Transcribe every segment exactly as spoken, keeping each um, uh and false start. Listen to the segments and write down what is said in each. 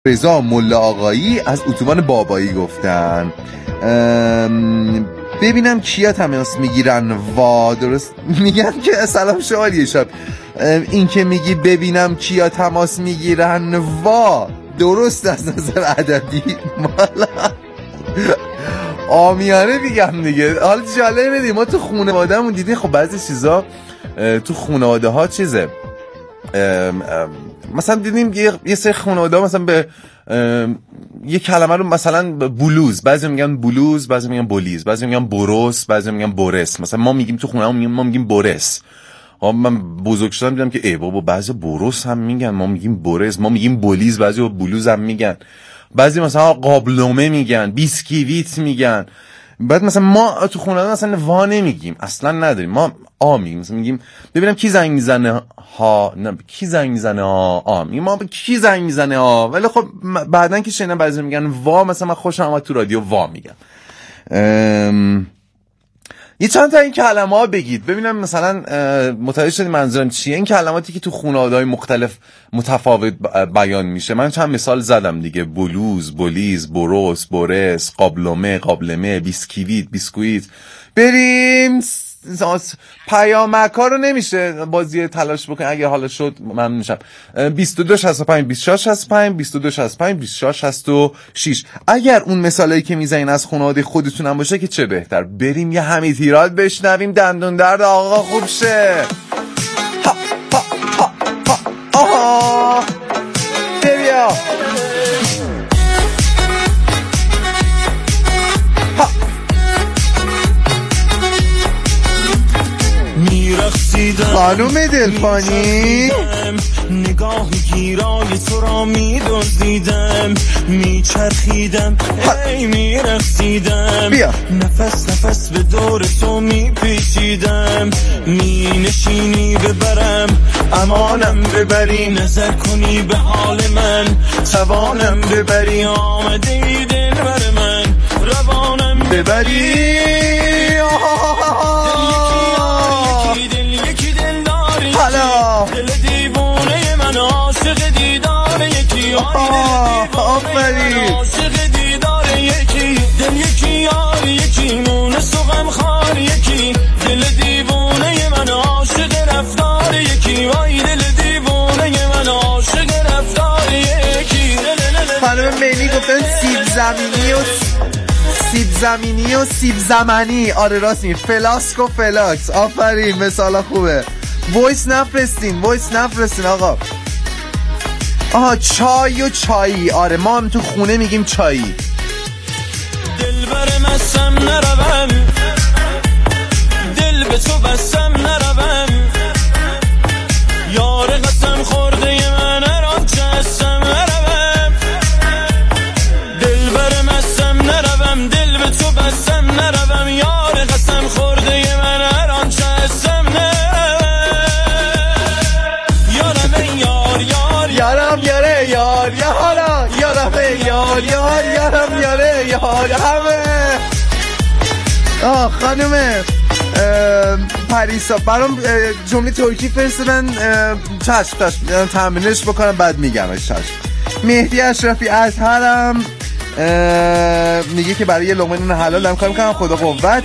رضا ملا آقایی از اتوبان بابایی گفتن ببینم کیا تماس میگیرن وا درست میگن که سلام شعالی شب این که میگی ببینم کیا تماس میگیرن وا درست از نظر ادبی مالا آمیانه میگم دیگه. حالا جالبه دیگه ما تو خانواده‌مون دیدیم خب بعضی چیزا تو خانواده ها چیزه ام ام مثلا دیدیم یه, یه سری خانواده ها مثلا به یه کلمه رو مثلا بلوز بعضی میگن بلوز بعضی میگن بولیز بعضی میگن بروس بعضی میگن بورس مثلا ما میگیم تو خونه میگیم ما میگیم بورس. من بزرگ شدم دیدم که ای بابا بعضی بروس هم میگن ما میگیم بورس ما میگیم بولیز بعضی بلوز هم میگن بعضی مثلا قابلمه میگن بیسکویت میگن. بعد مثلا ما تو خونه اصلا وا نمیگیم اصلا نداریم ما آ میگیم مثلا میگیم ببینم کی زنگ میزنه ها نه کی زنگ میزنه ها آ میگیم ما کی زنگ میزنه ها ولی خب بعدن که شنیدم بعضی میگن وا مثلا من خوشم اومد تو رادیو وا میگم. ام... یه چند تا این کلمه ها بگید ببینم مثلا متوجه شدید منظورم چیه. این کلماتی که تو خانواده‌های مختلف متفاوت بیان میشه من چند مثال زدم دیگه بلوز بولیز بروس بورس قابلمه قابلمه بیسکویت بیسکویت. بریم پیامک ها رو نمیشه بازی تلاش بکن اگه حالا شد من میشم بیست و دو شصت و پنج بیست و شش شصت و پنج بیست و دو شصت و پنج بیست و شش شصت و شش. اگر اون مثالایی که میزنین از خانواده خودتون هم باشه که چه بهتر. بریم یه حمید هیراد بشنویم دندون درد آقا خوب شه. ها ها ها ها آها بیا خانوم دلفانی نگاهی گیرای تو را می دزدیدم می چرخیدم ای می رقصیدم نفس نفس به دور تو می پیچیدم می نشینی ببرم امانم ببری نظر کنی به حال من توانم ببری آمده ای دل بر من روانم ببری دل دیوونه من عاشق دیدار یکی آفرین عاشق دیدار یکی دل یکی یار یکی مونس و غمخوار یکی دل دیوونه من عاشق رفتار یکی وای دل دیوونه من عاشق رفتار یکی. خانم مینی گفتن سیب زمینی و سیب زمینی و سیب زمنی آره راست می فلاسک و فلاکس آفرین مثالا خوبه. وایس نفرستین وایس نفرستین آقا. آها چای و چایی آره ما هم تو خونه میگیم چایی. دل برم اسم نروم دل به تو بستم نروم یار قسم خورده من هران چه هستم نروم دل برم اسم نروم دل به تو بستم نروم یار قسم خورده من هران چه هستم یارم یاره یار یارا یارم یار یار یارم یاره یار همه. آه خانومه پریسا برام جمله ترکی فرستادن چشم چشم تمرینش بکنم بعد میگمش چشم. مهدی اشرفی از هرم میگه که برای یه لقمه نون حلال دارم کار میکنم خدا قوت.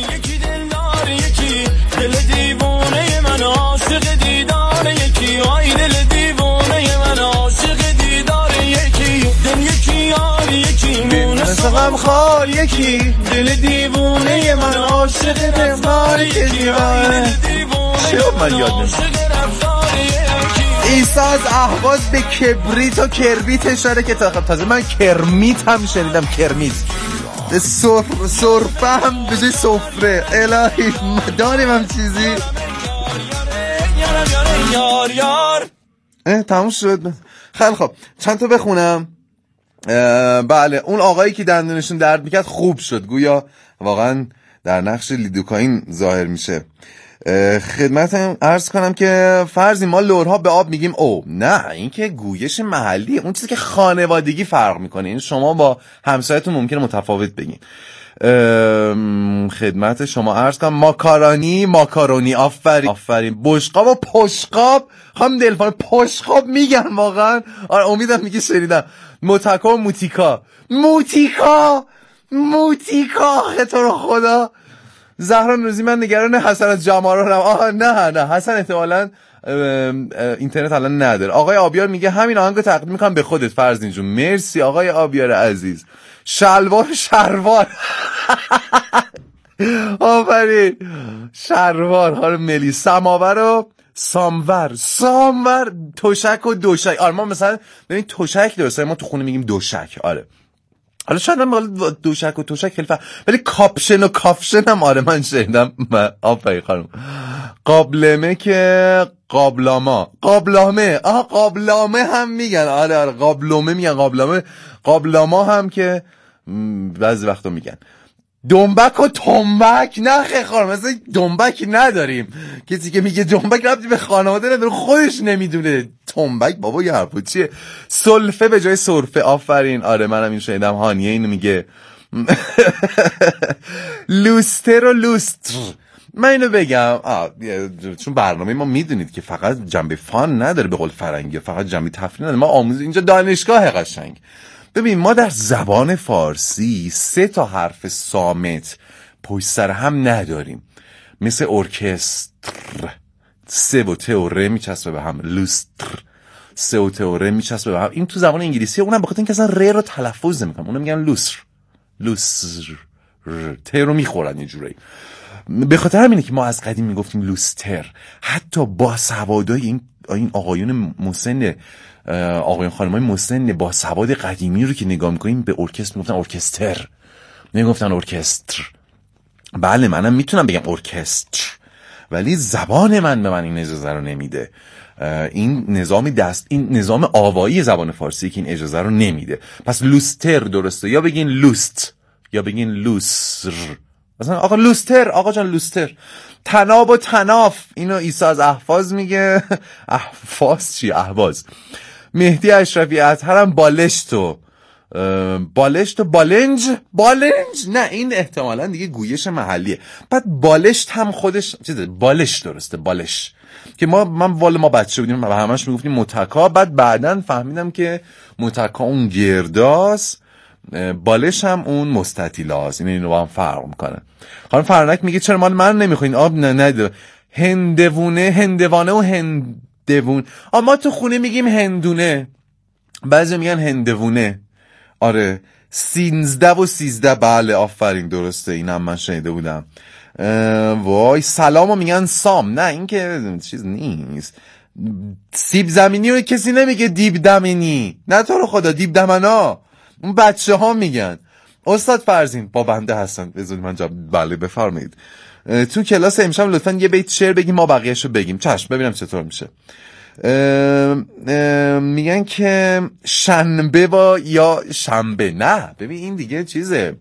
دل دیوونه من عاشق دیدار یکی آی دل دیوونه من عاشق دیدار یکی دل یکی یار یکی مونس و غمخوار یکی دل دیوونه من عاشق رفتار یکی آی دل دیوونه من عاشق رفتار یکی. ایسا از اهواز به کبریت و کربیت اشاره که تازه من کرمیت هم شنیدم کرمیت سفره سرفه هم بجای سفره الهی داریم هم چیزی یار یار اه تموم شد. خیلی خب چند تا بخونم. بله اون آقایی که دندونشون درد میکرد خوب شد گویا واقعا در نقش لیدوکاین ظاهر میشه. خدمتم عرض کنم که فرضی ما لورها به آب میگیم او نه این که گویش محلی اون چیزی که خانوادگی فرق میکنه این شما با همسایتون ممکنه متفاوت بگین. خدمت شما عرض کنم ماکارونی ماکارونی آفرین آفرین بشقاب و پشقاب هم دلفان پشقاب میگن واقعا. آره امیدم میگه شنیدم. متکا و موتیکا موتیکا موتیکا تو رو خدا. زهران روزی من نگران حسن از جمارانم. آه نه نه حسن احتمالاً اینترنت الان نداره. آقای آبیار میگه همین آهنگو تقدیم میکنم به خودت فرزین جون. مرسی آقای آبیار عزیز. شلوار شروار آفرین شروار خانم ملی. سماور و سامور سامور توشک و دوشک. آره ما مثلا ببین توشک درسته ما تو خونه میگیم دوشک. آره حالا شاید من دوشک و توشک خیلی فرق ولی کاپشن و کافشن هم آره من شنیدم. آفرین خانم. قابلمه که قابلاما قابلامه آها قابلامه هم میگن. آره آره قابلمه میگن قابلامه. قابلاما هم که بعضی وقتا میگن. دنبک و تنبک نه خیلی خانم مثلا دنبک نداریم. کسی که میگه دنبک ربطی به خانواده نداره خودش نمیدونه. تنبک بابا یه حرفو چیه. سلفه به جای سرفه. آفرین. آره منم این شنیدم. هانیه اینو میگه. لوستر و لوستر. من اینو بگم چون برنامه ما میدونید که فقط جنبه فان نداره به قول فرنگی فقط جنبه تفریح نداره. ما آموز اینجا دانشگاه قشنگ. ببین ما در زبان فارسی سه تا حرف صامت پشت سر هم نداریم مثل ارکستر. سه و ت و ر میچسبه به هم. لوستر سه و ت و ر میچسبه به هم. این تو زبان انگلیسی اونم بخاطر اینکه اصلا ر رو تلفظ نمیکنن اونا میگن لوسر لوسر ت رو میخورن یه جوری. به خاطر همینه که ما از قدیم میگفتیم لوستر. حتی با سوادای این این آقایون مسن آقایون خانمای مسن با سواد قدیمی رو که نگاه میکنیم به ارکستر میگفتن ارکستر نمیگفتن ارکستر. بله منم میتونم بگم ارکستر ولی زبان من به من این اجازه رو نمیده. این نظام دست این نظام آوایی زبان فارسی که این اجازه رو نمیده. پس لوستر درسته. یا بگین لوست یا بگین لوسر. مثلا آقا لوستر آقا جان لوستر. تناب و تناف اینو عیسی از احواز میگه. احواز چی؟ احواز. مهدی اشرفی اطهرم بالشت و بالشت و بالنج بالنج نه این احتمالاً دیگه گویش محلیه. بعد بالشت هم خودش چیزه بالش درسته بالش که ما من والا ما بچه بودیم و همش میگفتیم متکا. بعد بعداً فهمیدم که متکا اون گرداست بالش هم اون مستطیلاست. این اینو با هم فرق میکنه. خانم فرانک میگه چرا مال من نمیخوین آب نه نه هندوونه هندوانه و هندوون. آ ما تو خونه میگیم هندونه بعضی میگن هندوونه. آره سینزده و سیزده. بله آفرین درسته اینم من شنیده بودم. وای سلامو میگن سام. نه این که چیز نیست. سیب زمینی رو کسی نمیگه دیب دمنی. نه تو رو خدا دیب دمنا اون بچه ها میگن. استاد فرزین با بنده هستن بذارید من جواب. بله بفرمایید. تو کلاس امشب لطفاً یه بیت شعر بگیم ما بقیه‌شو بگیم. چشم ببینم چطور میشه. اه اه میگن که شنبه با یا شنبه. نه ببین این دیگه چیزه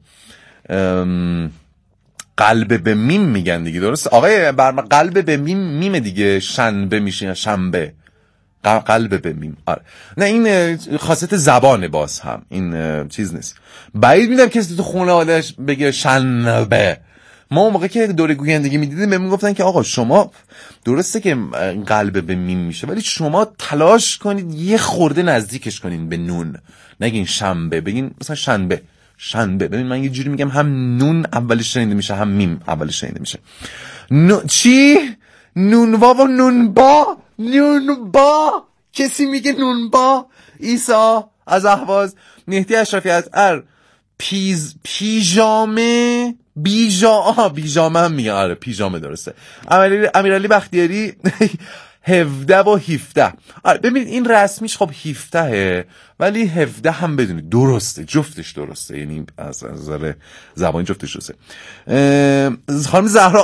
قلب به میم میگن دیگه درست آقای برم. قلب به میم میمه دیگه. شنبه میشه شنبه قلب به میم. آره نه این خاصیت زبانه باز هم این چیز نیست. بعید میدم کسی تو خونه آدش بگه شنبه. ما اون موقع که دوره گویندگی میدیدیم بهمون گفتن که آقا شما درسته که قلب به میم میشه ولی شما تلاش کنید یه خورده نزدیکش کنین به نون. نگین شنبه بگین مثلا شنبه شنبه. ببین من یه جوری میگم هم نون اولش شنیده میشه هم میم اولش شنیده میشه. نو... چی؟ نونوا و نونبا نونبا کسی میگه نونبا. عیسی از اهواز. مهدی اشرفی از ار پیز پیژامه بیجا آها بیجامه هم میگه. آره پیژامه درسته. امیرعلی بختیاری هفده و هفده. آره ببین این رسمیش خب هفدهه ولی هفده هم بدونید درسته جفتش درسته یعنی از نظر زبانی جفتش درسته. خانم زهرا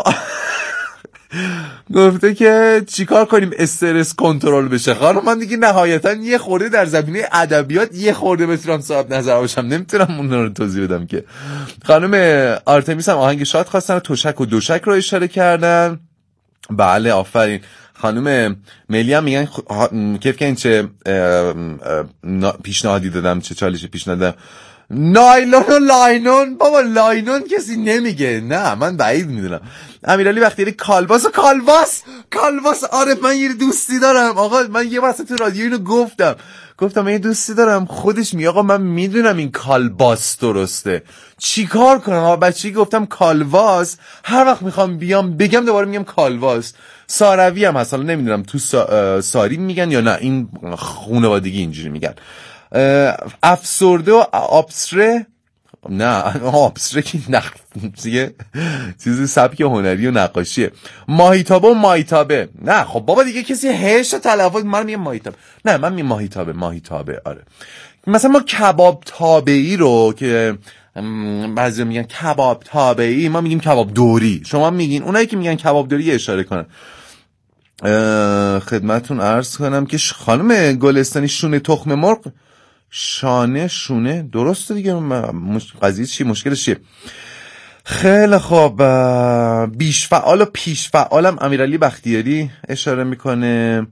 گفته که چیکار کنیم استرس کنترل بشه. خانم من دیگه نهایتا یه خورده در زمینه ادبیات یه خورده بتونم صاحب نظر باشم نمیتونم اون رو توضیح بدم که. خانم آرتمیس هم آهنگ شاد خواستن و توشک و دوشک رو اشاره کردن. بله آفرین. خانم ملی هم میگن کیف که این چه پیشنهادی دادم چه چالش پیشنهاد دادم. نایلون و لاینون، بابا لاینون کسی نمیگه، نه من بعید میدونم. امیرعلی بختیاری کالباس و کالباس کالباس آره من یه دوستی دارم آقا، من یه واسه تو رادیو اینو گفتم گفتم من یه دوستی دارم خودش میگه آقا من میدونم این کالباس درسته، چیکار کنم؟ آقا بچگی گفتم کالواس، هر وقت میخوام بیام بگم دوباره میگم کالواس. ساروی هم هست، حالا نمیدونم تو سا... ساری میگن یا نه، این خانوادگی اینجوری میگن. افسرده و آبستره، نه آبستره که نخ دیگه چیزی سبک هنری و نقاشیه. ماهیتابه و ماهیتابه، نه خب بابا دیگه کسی هش تلفظ، من میگم ماهیتابه، نه من میگم ماهیتابه ماهیتابه آره. مثلا ما کباب تابعی رو که بعضی میگن کباب تابعی، ما میگیم کباب دوری، شما میگین، اونایی که میگن کباب دوری یه اشاره کنن. خدمتون عرض کنم که خانم گلستانی شونه تخم مرغ، شانه شونه درسته دیگه، مش... قضیه چی مشکلش چیه؟ خیلی خوب. بیش فعال و پیش فعالم امیرعلی بختیاری اشاره میکنه.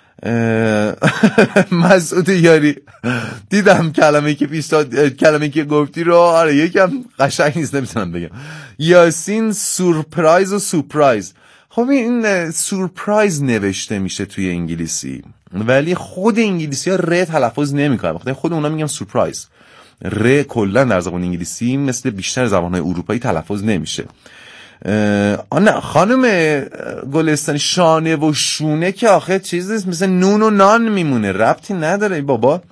مسعود یاری دیدم کلمه که پیش داد، کلمه که گفتی رو آره یکم قشنگ نیست نمیتونم بگم. یاسین سورپرایز و سورپرایز، خب این سورپرایز نوشته میشه توی انگلیسی ولی خود انگلیسی ها ر تلفظ نمیکنن، بخاطر خود اونا میگن سورپرایز. ر کلا در زبان انگلیسی مثل بیشتر زبان‌های اروپایی تلفظ نمیشه. نه خانم گلستانی شانه و شونه که آخه چیز نیست، مثل نون و نان میمونه، ربطی نداره ای بابا.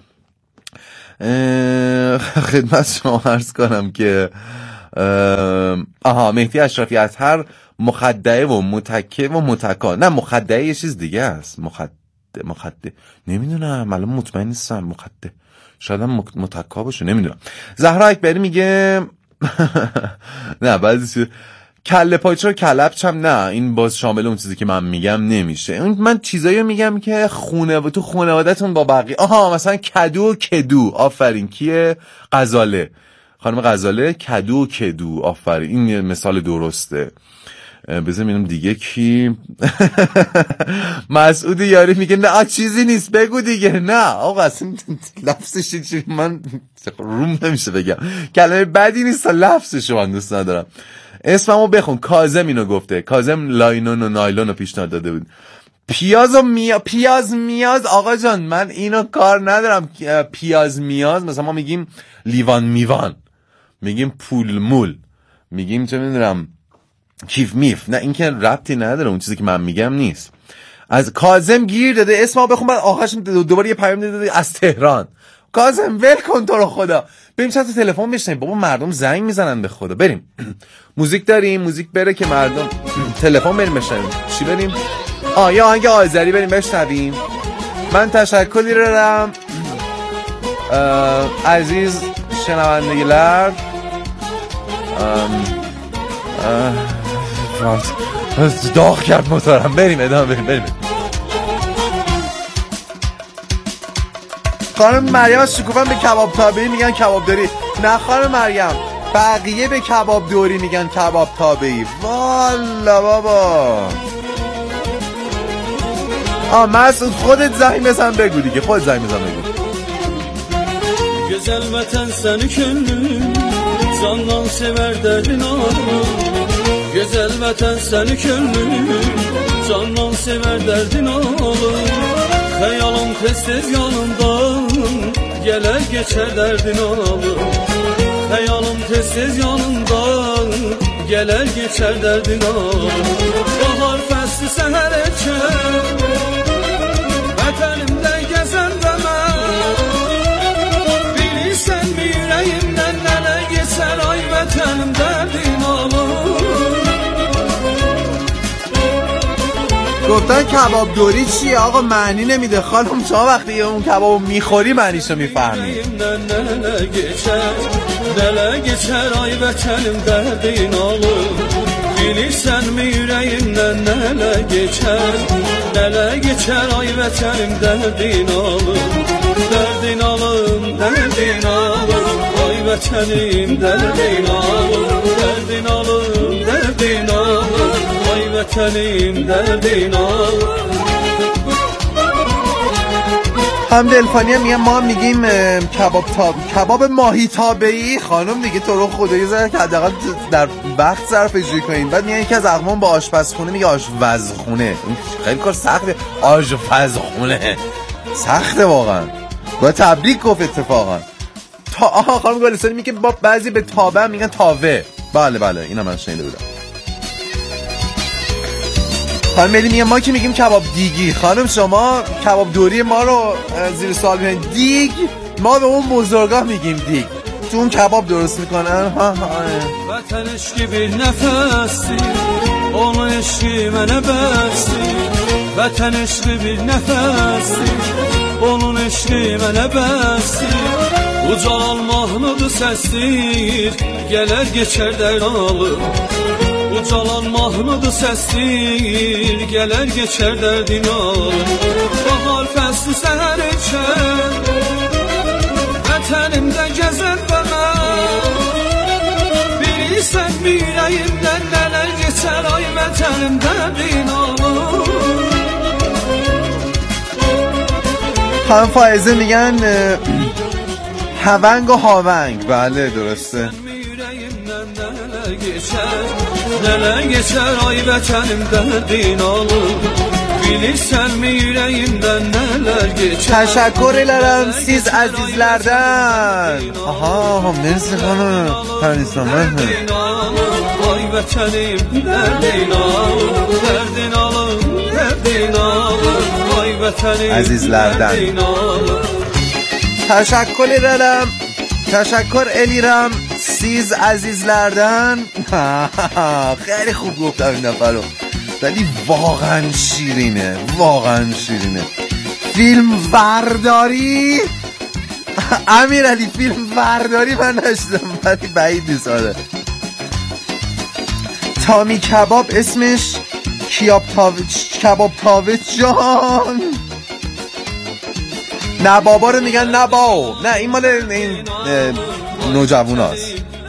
خدمت شما عرض کنم که آها مهدی اشرفی اطهر مخدعه و متکه و متکا، نه مخدعه یه چیز دیگه است، مخدعه مخدعه نمیدونم الان مطمئن نیستم، مخدعه شاید هم متکا باشه نمیدونم. زهرا اکبری میگه نه بعضی کله پاچه و کلبچ هم نه، این باز شامل اون چیزی که من میگم نمیشه. من چیزایی میگم که خونه و تو خانواده‌تون با بقیه، آها مثلا کدو و کدو، آفرین کیه؟ غزاله، خانم غزاله، کدو و کدو، آفرین این مثال درسته. بذار ببینم دیگه کی. مسعود یاری میگه نه چیزی نیست بگو دیگه، نه آقا اصلا لفظش چی من روم نمیشه بگم، کلمه بدی نیست، لفظش من دوست ندارم. اسممو بخون. کاظم اینو گفته، کاظم لاینون و نایلون رو پیشنهاد داده بود. پیاز و میا پیاز میاز، آقا جان من اینو کار ندارم. پیاز میاز مثلا ما میگیم لیوان میوان، میگیم پول مول، میگیم چه میدونم کیف میف، نه این که ربطی نداره، اون چیزی که من میگم نیست. از کاظم گیر داده، اسممو بخون بعد آخرش دوباره یه پیام داده از تهران. کاظم ول کن تو رو خدا، بریم چند تا تلفن بشنیم بابا، مردم زنگ میزنن به خدا. بریم موزیک داریم، موزیک بره که مردم تلفن بریم بشنویم. چی بریم؟ آ یا آهنگ آذری بریم بشنویم. من تشکری دارم عزیز شنوندگان. داغ کرد موتورم. بریم ادامه بریم بریم. خانم مریم شکوفم به کباب تابعی میگن کباب داری، نه خانم مریم بقیه به کباب دوری میگن کباب تابعی. والا بابا. آ مسعود خودت زنگ بزن بگو دیگه، خودت زنگ بزن بگو. Güzel vatan seni könlüm candan sever derdin ağır. Güzel vatan seni könlüm candan sever derdin ağır. Hayalım tez tez yanımdan geler geçer derdin ağır. Hayalım tez tez yanımdan geler geçer derdin ağır. Bahar faslı seher eker vatanımdan gezen ben. Bilirsen bir yüreğimden neler geçer ay vatanım derdin ağır. گفتن کباب دوری چیه آقا؟ معنی نمیده خانم، شما وقتی اون کبابو میخوری معنیشو میفهمی. Neler geçer ay vatanım derdin ağır. Bilirsen mi yüreğimden neler geçer, neler geçer ay vatanım derdin ağır. Derdin ağır, derdin ağır, ay vatanım derdin ağır. Derdin ağır, derdin ağır, ay vatanım derdin ağır. هم دلفانی هم میگن ما هم میگیم کباب تاب کباب ماهی تابعی. خانم دیگه تو رو خدایی زره که حداقل در وقت صرف اجرایی کنین. بعد میگن یکی از اقوام با آشپزخونه میگه آشپزخونه. خیلی کار سخته آشپزخونه، سخته واقعا. با تبریک گفت اتفاقا. تا آها خانم گلستانی میگه با بعضی به تابه میگن تاوه. بله بله اینا من شنیده بودم. خانم ملی میگه ما که میگیم کباب دیگی. خانم شما کباب دوری ما رو زیر سوال میبرین. دیگ ما به اون بزرگا میگیم دیگ. تو اون کباب درست میکنن. ها ها وطن عشقی bir nefesi onun eşki mənə bəsdi. Vətən eşqi bir nefesi onun eşqi mənə bəsdi. Ucalanmaqlıdır səsdir gələr geçər dəralır. Ucalanmaqlıdır səsdir gələr geçər dərdin alır. Bahar fəsli səhər içər vətənimdə gəzər və mən. Bilirsən yüreğimdən nələr geçər ay vətənimdə din alır. هم فائزه میگن هونگ و هاونگ. بله درسته. Nələr geçər ay vətənimdə din alır. Bilirsənmi yüreğimdən nələr geçər. تشکر ederim siz azizlerden. Aha mersi hanım. Pəristan məhmə. Ay vətənim dərdin alır. Dərdin alır, dərdin alır. Ay vətənim azizlerden. تشکر ederim. تشکر الیرم سیز عزیزلردن. خیلی خوب گفتم این نفر رو، ولی واقعا شیرینه، واقعا شیرینه. فیلم ورداری امیر علی، فیلم ورداری من نشدم ولی بعید نیست. آره تامی کباب اسمش کیاب تاوچ کباب تاوچ جان. نه بابا رو میگن نه باو. نه این مال این نوجوان هست.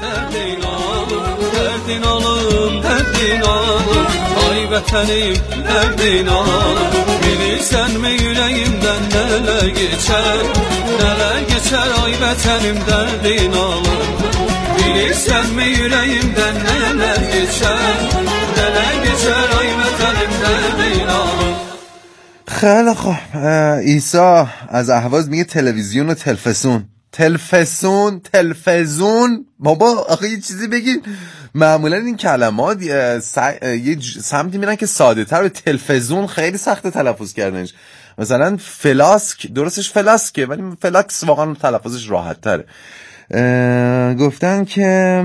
Dərdin alım, dərdin alım. Ay vətənim, dərdin alım. Bilirsənmi yüreğimdən nələr geçər. Nələr geçər ay vətənim dərdin alım. Bilirsənmi yüreğimdən nələr geçər. Nələr geçər ay vətənim dərdin alım. خیلی خوب. عیسی از اهواز میگه تلویزیون و تلفزیون. تلفزیون تلفزیون بابا آخه یه چیزی بگید. معمولا این کلمات یه سمتی میرن که ساده تر. به تلفزیون خیلی سخته تلفظ کردنش. مثلا فلاسک درستش فلاسکه ولی فلاکس واقعا تلفظش راحت تره. گفتن که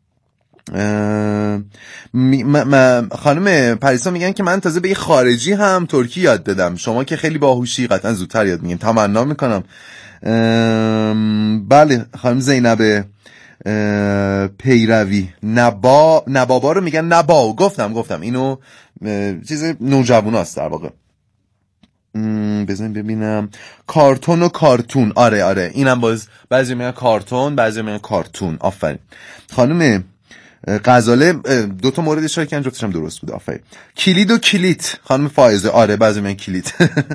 خانم پریسا میگن که من تازه به یه خارجی هم ترکی یاد دادم. شما که خیلی باهوشی قطعا زودتر یاد میگین. تمنا میکنم. بله خانم زینب پیروی نبا نبابا رو میگن نباو. گفتم گفتم اینو چیز نوجواناست در واقع. بزنیم ببینم. کارتون و کارتون. آره آره اینم باز بعضی میگن کارتون بعضی میگن کارتون. آفرین. خانم غزاله دو تا مورد اشاره کردن جفتش هم درست بود. آفرین. کلید و کلیت خانم فائزه. آره بعضی میگن کلیت.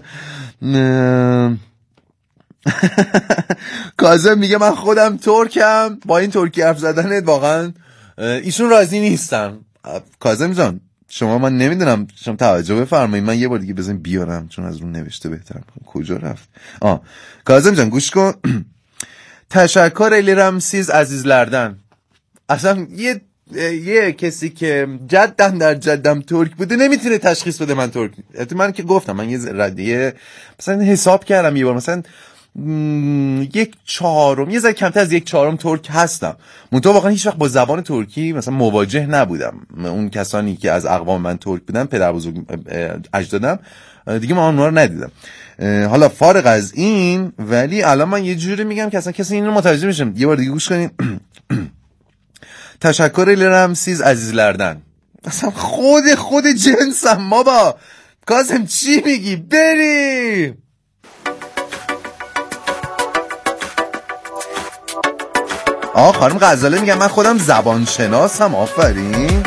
کاظم میگه من خودم ترکم. با این ترکی حرف زدنت واقعا ایشون راضی نیستن. کاظم جان شما من نمیدونم شما توجه بفرمایید. من یه بار دیگه بزنیم بیارم چون از اون نوشته بهتر. کجا رفت؟ آه کاظم جان گوش کن. تشکر الیرم سیز عزیزلردن. اصلا یه یه کسی که جدن در جدم ترک بوده نمیتونه تشخیص بده من ترک. من که گفتم من یه ردیه مثلا حساب کردم یه بار مثلا یک چهارم یه ذره کمتر از یک چهارم ترک هستم. منتها واقعا هیچ وقت با زبان ترکی مثلا مواجه نبودم. اون کسانی که از اقوام من ترک بودن پدر بزرگ اجدادم دیگه من اونها رو ندیدم. حالا فارغ از این ولی الان من یه جوری میگم که اصلا کسی اینو متوجه میشه. یه بار دیگه گوش کنین. تشکر الیرم سیز عزیزلردن. اصلا خود خود جنسم بابا. کاظم چی میگی؟ بریم. آه خانم غزاله میگم من خودم زبان شناسم. آفرین.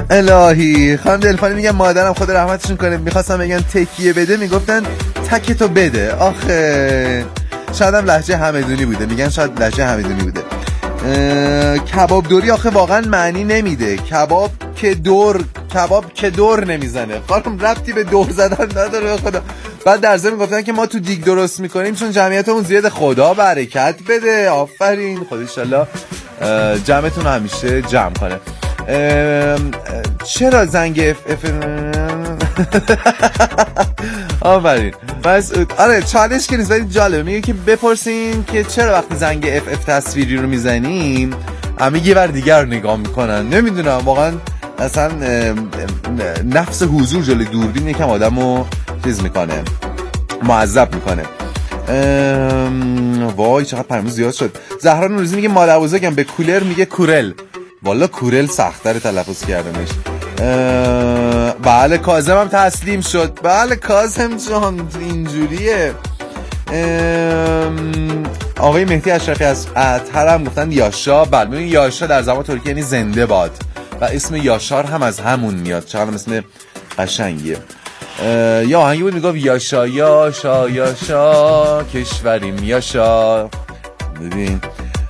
الهی. خانم دلفانی میگن مادرم خدا رحمتشون کنه میخواستم بگن تکیه بده میگفتن تکتو بده. آخه شاید هم لهجه همدونی بوده، میگن شاید لهجه همدونی بوده. کباب دوری آخه واقعا معنی نمیده. کباب که دور کباب که دور نمیزنه. خانم ربطی به دور زدن نداره خدا. بعد در ضمن گفتن که ما تو دیگ درست میکنیم چون جمعیتمون زیاد. خدا برکت بده. آفرین. خدا ان شاء الله جمعتون رو همیشه جمع کنه. چرا زنگ اف اف آفرین. بس آره چالش که نیست ولی جالبه. میگه که بپرسین که چرا وقتی زنگ اف اف تصویری رو میزنیم همه یه ور دیگر رو نگاه میکنن. نمیدونم واقعا اصلا نفس حضور جلوی دوربین یکم آدمو چیز میکنه، معذب میکنه. وای چقدر پیام زیاد شد. زهرا نوروزی میگه مادر بزرگم به کولر میگه کورل. والا کورل سخت‌تر تلفظ کردنش. بله کاظم هم تسلیم شد. بله کاظم جان اینجوریه. آقای مهدی اشرفی از اطهر هم گفتن یاشا. بله یاشا در زبان ترکی یعنی زنده باد و اسم یاشار هم از همون میاد. چقدر اسم قشنگیه. یا آهنگی بود میگفت یاشا یاشا یاشا کشوریم یاشا. ببین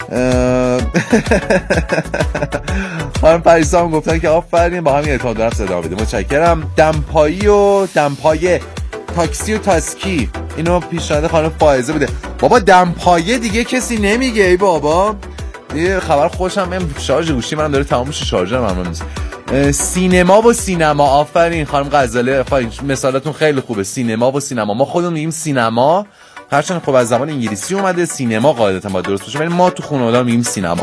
خانم پریسا هم گفتن که آفرین با همین اعتماد به نفس ادامه بده. متشکرم. دمپایی و دمپایه تاکسی و تاسکی اینو پیشنهاد خانم فائزه بوده. بابا دمپایه دیگه کسی نمیگه ای بابا. یه خبر خوشم هم شارژ گوشی منم داره تمام میشه، شارژرم هم نیست. سینما و سینما. آفرین خانم غزاله. مثالاتون خیلی خوبه. سینما و سینما. ما خودمون میگیم سینما هرچند خب از زبان انگلیسی اومده. سینما قاعدتا باید درست باشه ولی ما تو خانواده میگیم سینما.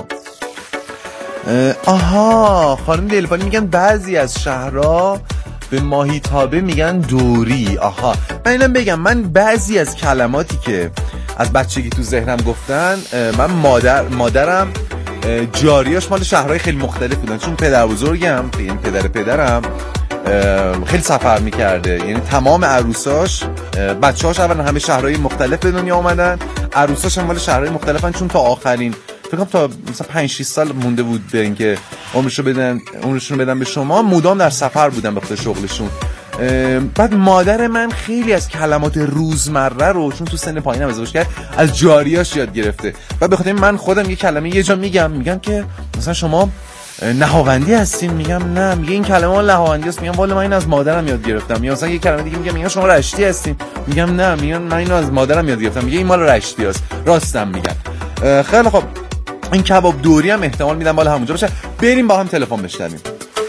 آها خانم دلفانی میگن بعضی از شهرها به ماهیتابه میگن دوری. آها من اینم بگم من بعضی از کلماتی که از بچگی تو ذهنم گفتن من مادر مادرم جاریاش مال شهرهای خیلی مختلف بودن چون پدر بزرگم یعنی پدر پدرم خیلی سفر میکرده. یعنی تمام عروساش بچه‌هاش اولا همه شهرهای مختلف به دنیا اومدن. عروساش هم مال شهرهای مختلفن چون تا آخرین فکر کنم تا مثلا پنج شش سال مونده بود به اینکه عمرشو بدن عمرشون بدن به شما. مدام در سفر بودن به خاطر شغلشون. بعد مادر من خیلی از کلمات روزمره رو چون تو سن پایینم ازدواج کرد از جاریاش یاد گرفته. و به خاطر من خودم یه کلمه یه جا میگم میگم که مثلا شما نهاوندی هستین. میگم نه. میگه این کلمه مال نهاوندی است. میگم والا من این از مادرم یاد گرفتم. یا مثلا یه کلمه دیگه میگم میگم شما رشتی هستین. میگم نه. میگم من اینو از مادرم یاد گرفتم. میگه این مال رشتی است. راستم میگم. خیلی خب این کباب دوری هم احتمال میدم مال همونجا باشه. بریم با هم تلفن بشنویم.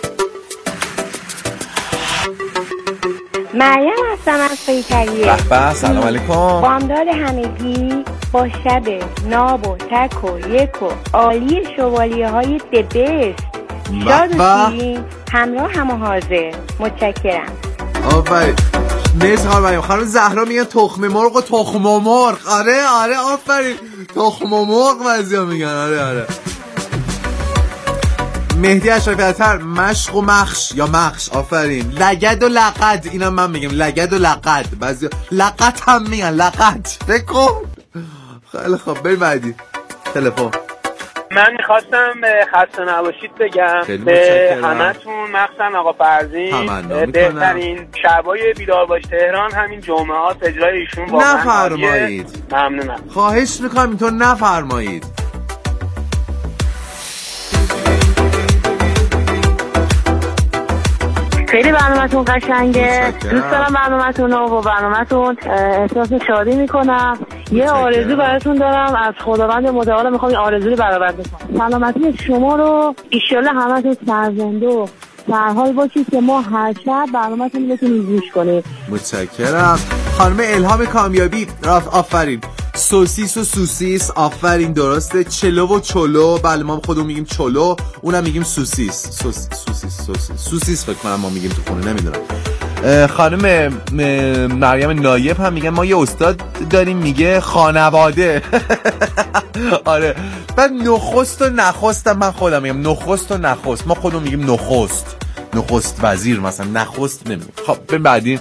مریم هستم از پیکریه. به سلام علیکم. بامداد همگی با شب ناب و تک و یک و عالی شوالیه های دبست. شاد و شیرین همراه هم و حاضر. متشکرم. آفرین. مرسی خانم مریم. خانم زهرا میگن تخم مرغ و تخم مرغ. آره آره آفرین تخم مرغ بعضیا میگن. آره آره. مهدی اشرفی اطهر مشق و مخش یا مخش. آفرین. لگد و لقد اینم من میگم. لگد و لقد بعضیا لقد هم میگن. لقد فکر کن. خیلی خوب بریم بعدی تلفن. من میخواستم خسته نباشید بگم به همتون مخصوصا آقا فرزین. بهترین شبای بیدار باش تهران همین جمعات اجرای ایشون واقعا نفرمایید. ممنونم. خواهش میکنم اینطور نفرمایید. خیلی برنامه‌تون قشنگه. دوست دارم برنامه‌تون رو و برنامه‌تون احساس شادی میکنم. یه آرزو براتون دارم از خداوند متعال میخوام این آرزو رو برآورده کنم. سلامتی شما رو ایشالله همتون سرزنده و سرحال باشید که ما هر شب برنامه‌تون رو بتونیم گوش کنیم. متشکرم. خانم الهام کامیابی آفرین. سوسیس و سوسیس. آفرین درسته. چلو و چلو. بله ما خودمون میگیم چلو اونم میگیم سوسیس. سوس... سوسیس سوسیس سوسیس فکر کنم ما میگیم تو خونه نمیدونم. خانم مریم نایب هم میگن ما یه استاد داریم میگه خانواده. آره. بعد نخست و نخست من خودم میگم نخست و نخست. ما خودمون میگیم نخست نخست وزیر مثلا نخست نمیگیم. خب به بعدی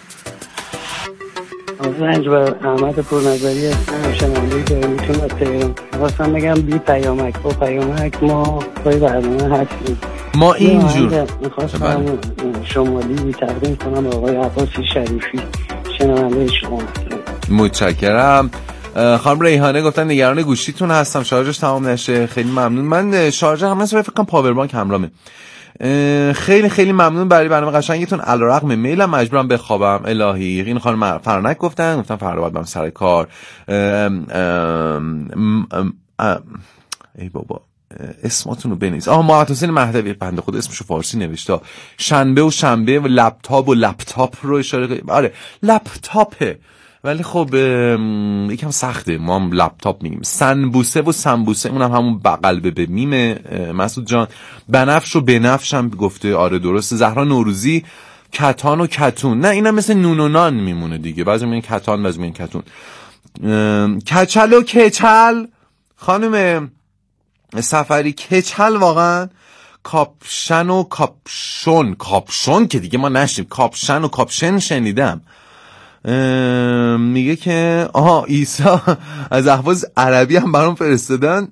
رنج بر احمد پورنظری هستم شنونده داریتون از تهران. خواستم بگم بی پیامک با پیامک ما پای برنامه هستیم. ما اینجور میخواستم شمالی تقدیم کنم به آقای عباسی شریفی، شنونده شما. متشکرم. خانم ریحانه گفتن نگران گوشیتون هستم، شارژش تمام نشه. خیلی ممنون. من شارژر هم مثلا فکر کنم پاور بانک همراهمه. خیلی خیلی ممنون برای برنامه قشنگتون. علیرغم میلم مجبورم بخوابم. الهی. این خانم فرانک گفتن گفتن فردا باید برم سر کار. ام ام ام ام ای بابا اسماتون رو بنویس. آها محمد حسین مهدوی بنده خدا اسمشو فارسی نوشته. شنبه و شنبه و لپتاپ و لپتاپ رو اشاره کنیم. آره لپتاپه ولی خب یکم سخته، ما هم لپتاپ میگیم. سنبوسه و سنبوسه اونم همون بغل به میمه. مسعود جان بنفش و بنفش هم گفته. آره درسته. زهرا نوروزی کتان و کتون، نه اینم مثل نون و نان میمونه دیگه، بعضی میگن کتان بعضی میگن کتون. کچل و کچل خانم سفری، کچل واقعا کاپشن و کاپشون، کاپشون که دیگه ما نشیم، کاپشن و کاپشن شنیدم. میگه که آها عیسی از احواز عربی هم برام فرستادن.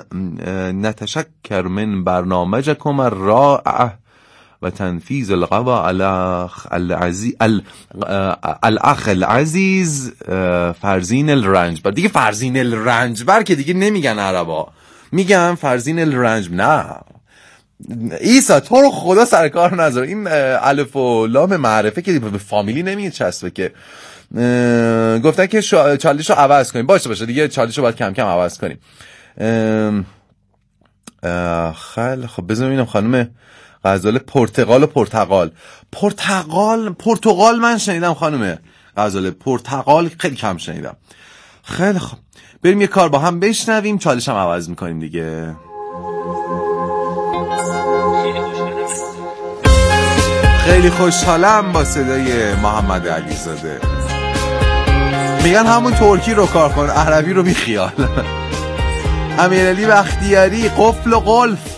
نتشکر من برنامجکم الرائع و تنفیذ القوا الاخ العزیز الاخ العزیز فرزین الرنج بر. دیگه فرزین الرنج بر که دیگه نمیگن عربا، میگن فرزین الرنج. نه عیسی تو رو خدا سر کار نذار، این الف و لام معرفه که به فامیلی نمیگه چسبه که. گفتن که چالشو عوض کنیم. باشه باشه دیگه چالشو باید کم کم عوض کنیم. خیلی خب بذار ببینم خانم غزال. پرتقال و پرتقال پرتقال پرتقال من شنیدم خانم غزال، پرتقال خیلی کم شنیدم. خیلی خب بریم یه کار با هم بشنویم، چالش هم عوض میکنیم دیگه. خیلی خوشحالم با صدای محمد علیزاده. میگن همون ترکی رو کار کن، عربی رو بیخیال. امیرعلی بختیاری قفل و قلف.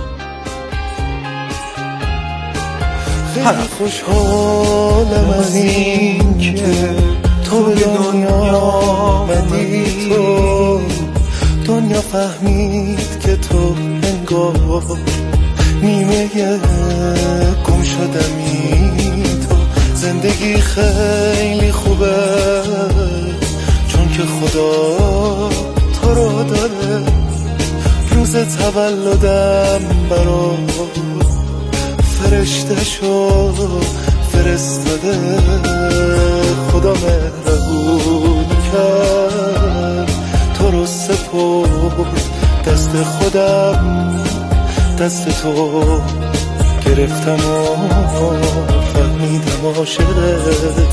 خیلی خوشحالم از این که تو به دنیا آمدی، تو دنیا فهمید که تو انگار نیمه گم شدمی. تو زندگی خیلی خوبه چون که خدا تو رو داره. روز تولدم برا فرشته شو فرستاده. خدا مهربون کرد تو رو سپرد دست خودم، دست تو گرفتم و فهمیدم عاشقت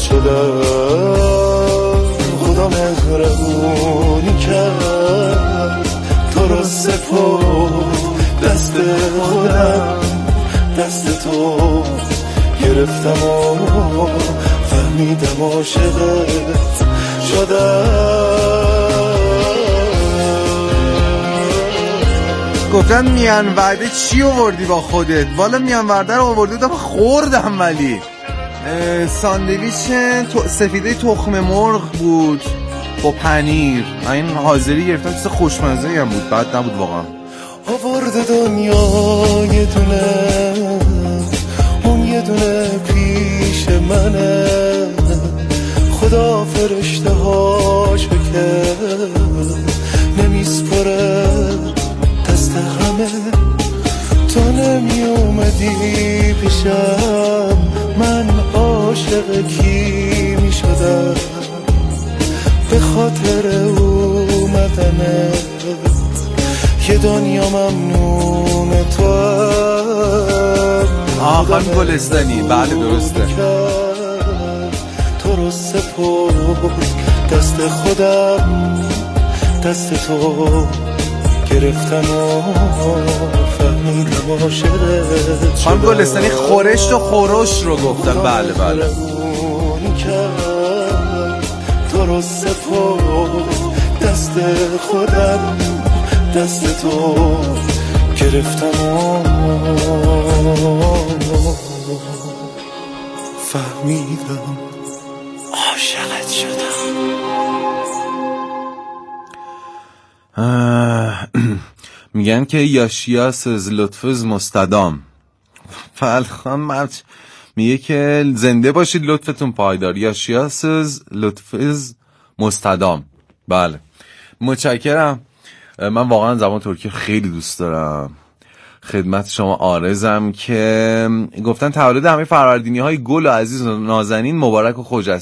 شدم. خدا مهربونی کرد تو رو سپرد دست خودم، دست تو گرفتم و فهمیدم عاشقت شدم. گفتن میان ورده چی آوردی با خودت؟ والا میان ورده رو آورده بودم خوردم، ولی ساندویچ سفیده تخم مرغ بود با پنیر. این حاضری گرفتم، چیز خوشمزه هم بود، بد نبود واقعا. آورده دنیا یه دونه، اون یه دونه پیش منه. خدا فرشته هاش بکرد نمیسپره دست همه. تو نمی اومدی پیشم من عاشق کی می شدم. به خاطر اومدنت یه دنیا ممنون تو. آه خانم گلستانی بله درسته. تو رو سپرد دست خودم، دست تو گرفتم و فهمیدم عاشقت. خانم گلستانی خورشت و خورش رو گفتن. بله بله. تو رو سپرد دست خودم، دست تو گرفتم و فهمیدم عاشقت شدم. میگن که یاشیاسز لطفز مستدام. فلخان میگه که زنده باشید لطفتون پایدار. یاشیاسز لطفز مستدام. بله متشکرم. من واقعا زبان ترکی خیلی دوست دارم. خدمت شما عارضم که گفتن تولد همه فروردینی های گل و عزیز و نازنین مبارک و خوش